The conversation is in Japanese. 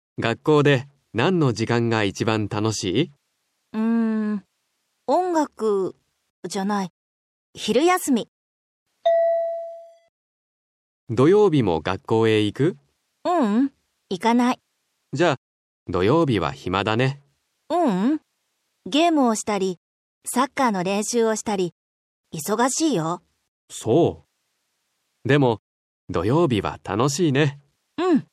学校で何の時間が一番楽しい？ 音楽じゃない。昼休み。 土曜日も学校へ行く？ 行かない。 じゃあ、土曜日は暇だね。 ゲームをしたり、サッカーの練習をしたり、忙しいよ。 そう。でも、土曜日は楽しいね。 うん。